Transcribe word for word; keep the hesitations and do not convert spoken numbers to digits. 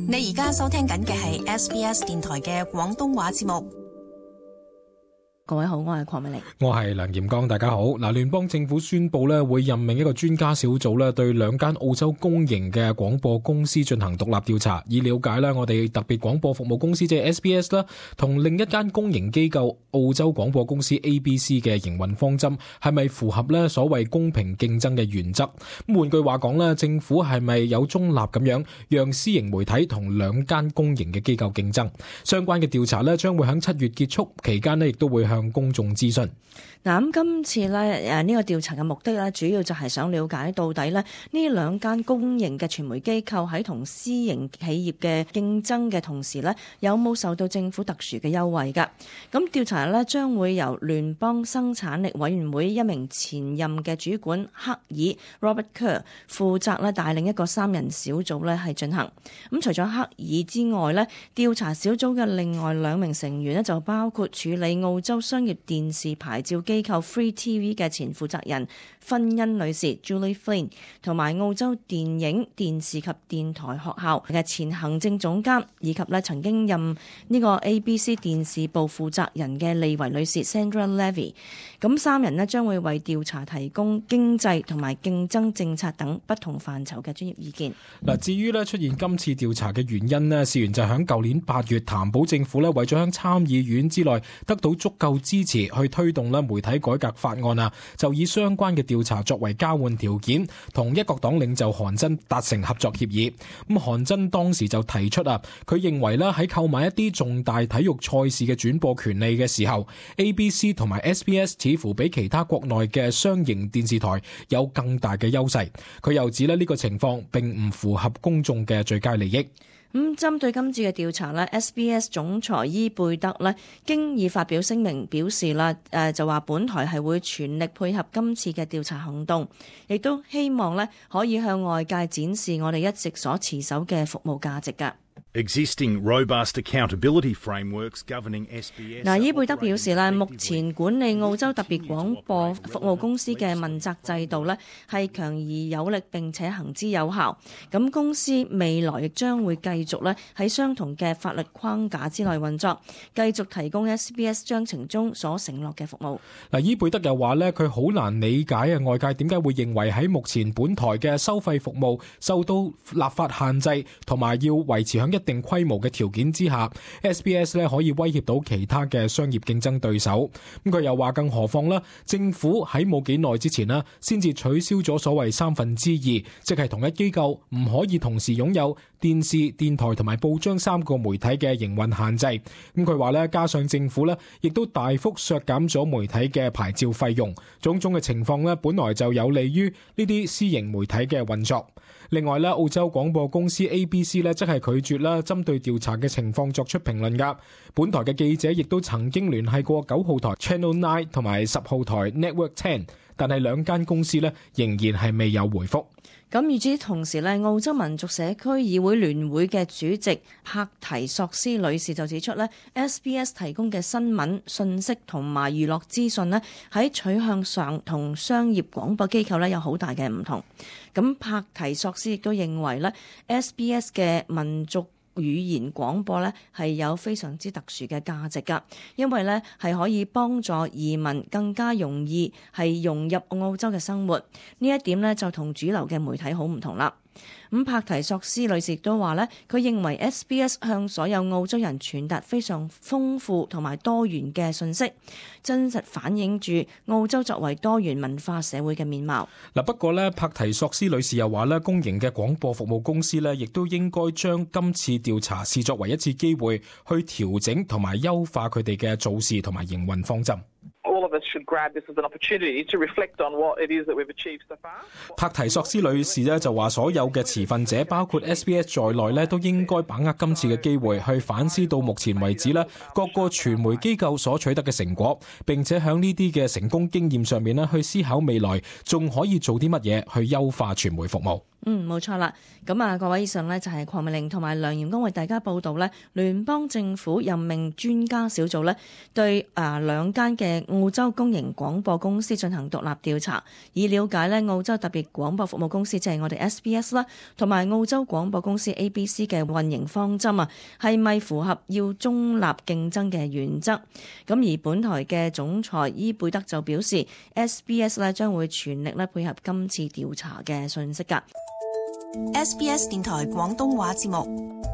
你而家收聽緊嘅係 S B S 電台嘅廣東話節目。 各位好，我係鄺美玲， 我係梁炎剛，大家好。嗱，聯邦政府宣布咧會任命一個專家小組咧，對兩間澳洲公營嘅廣播公司進行獨立調查，以了解咧我哋特別廣播服務公司即係 S B S 啦，同另一間公營機構澳洲廣播公司 A B C 嘅營運方針係咪符合咧所謂公平競爭嘅原則？咁換句話講咧，政府係咪有中立咁樣讓私營媒體同兩間公營嘅機構競爭？相關嘅調查咧將會喺七月結束，期間咧亦都會向向公眾諮詢。 嗱，咁今次咧誒呢個調查嘅目的咧，主要就係想了解到底咧呢兩間公營嘅傳媒機構喺同私營企業嘅競爭嘅同時咧，有冇受到政府特殊嘅優惠㗎？咁調查咧將會由聯邦生產力委員會一名前任嘅主管克爾 Robert Kerr 負責咧帶領一個三人小組咧係進行。咁除咗克爾之外咧，調查小組嘅另外兩名成員咧就包括處理澳洲商業電視牌照機構 Free T V 嘅前負責人芬恩女士 Julie Flynn， 同埋澳洲電影、電視及電台學校嘅前行政總監，以及咧曾經任呢個 A B C 電視部負責人嘅利維女士 Sandra Levy。咁三人咧將會為調查提供經濟同埋競爭政策等不同範疇嘅專業意見。 嗱，至於咧出現今次調查嘅原因咧，事源就係喺舊年八月談保政府咧為咗喺參議院之內得到足夠支持去推動咧媒體改革法案啊，就以相關嘅調查作為交換條件，同一國黨領袖韓真達成合作協議。咁韓真當時就提出啊，佢認為咧喺購買一啲重大體育賽事嘅轉播權利嘅時候 ，A B C 同埋 S B S 似乎比其他國內嘅商營電視台有更大嘅優勢。佢又指咧呢個情況並唔符合公眾嘅最佳利益。 咁針對今次嘅調查咧 ，S B S 總裁伊貝德咧經已發表聲明表示啦，誒就話本台係會全力配合今次嘅調查行動，亦都希望咧可以向外界展示我哋一直所持守嘅服務價值㗎。 Existing robust accountability frameworks governing S B S。嗱， 伊貝德表示咧，目前管理澳洲特別廣播服務公司嘅問責制度咧係強而有力並且行之有效。咁公司未來亦將會繼續咧喺相同嘅法律框架之內運作，繼續提供 S B S 章程中所承諾嘅服務。 嗱，伊貝德又話咧，佢好難理解啊外界點解會認為喺目前本台嘅收費服務受到立法限制，同埋要維持響一定規模嘅條件之下 ，S B S 咧可以威脅到其他嘅商業競爭對手。咁佢又話，更何況啦，政府喺冇幾耐之前啦，先至取消咗所謂三分之二，即係同一機構唔可以同時擁有電視、電台同埋報章三個媒體嘅營運限制。咁佢話咧，加上政府咧亦都大幅削減咗媒體嘅牌照費用，種種嘅情況咧，本來就有利於呢啲私營媒體嘅運作。另外咧，澳洲廣播公司 A B C 咧，即係拒絕啦，針對調查嘅情況作出評論噶。本台嘅記者亦都曾經聯繫過九號台 Channel Nine 同埋十號台 Network Ten， 但係兩間公司咧仍然係未有回覆。 咁與之同時咧，澳洲民族社區議會聯會嘅主席帕提索斯女士就指出咧 ，S B S 提供嘅新聞、信息同埋娛樂資訊咧，喺取向上同商業廣播機構咧有好大嘅唔同。咁帕提索斯亦都認為咧 ，S B S 嘅民族語言廣播咧係有非常之特殊嘅價值㗎，因為咧係可以幫助移民更加容易係融入澳洲嘅生活。呢一點咧就同主流嘅媒體好唔同啦。咁帕提索斯女士亦都話咧，佢認為 S B S 向所有澳洲人傳達非常豐富同埋多元嘅信息，真實反映住澳洲作為多元文化社會嘅面貌。 嗱，不過咧，帕提索斯女士又話咧，公營嘅廣播服務公司咧，亦都應該將今次調查視作為一次機會，去調整同埋優化佢哋嘅做事同埋營運方針。帕提索斯女士咧就話，所有嘅持份者，包括 S B S 在內咧，都應該把握今次嘅機會，去反思到目前為止咧各個傳媒機構所取得嘅成果，並且喺呢啲嘅成功經驗上面咧，去思考未來仲可以做啲乜嘢去優化傳媒服務。 嗯，冇錯啦。咁啊，各位，以上呢就係鄺美玲同埋梁炎光為大家報道呢，聯邦政府任命專家小組呢對啊兩間嘅澳洲公營廣播公司進行獨立調查，以了解呢澳洲特別廣播服務公司即係我哋 S B S 啦，同埋澳洲廣播公司 A B C 嘅運營方針啊，係咪符合要中立競爭嘅原則？咁而本台嘅總裁伊貝德就表示 ，S B S 呢將會全力呢配合今次調查嘅信息㗎。 S B S 電台廣東話節目。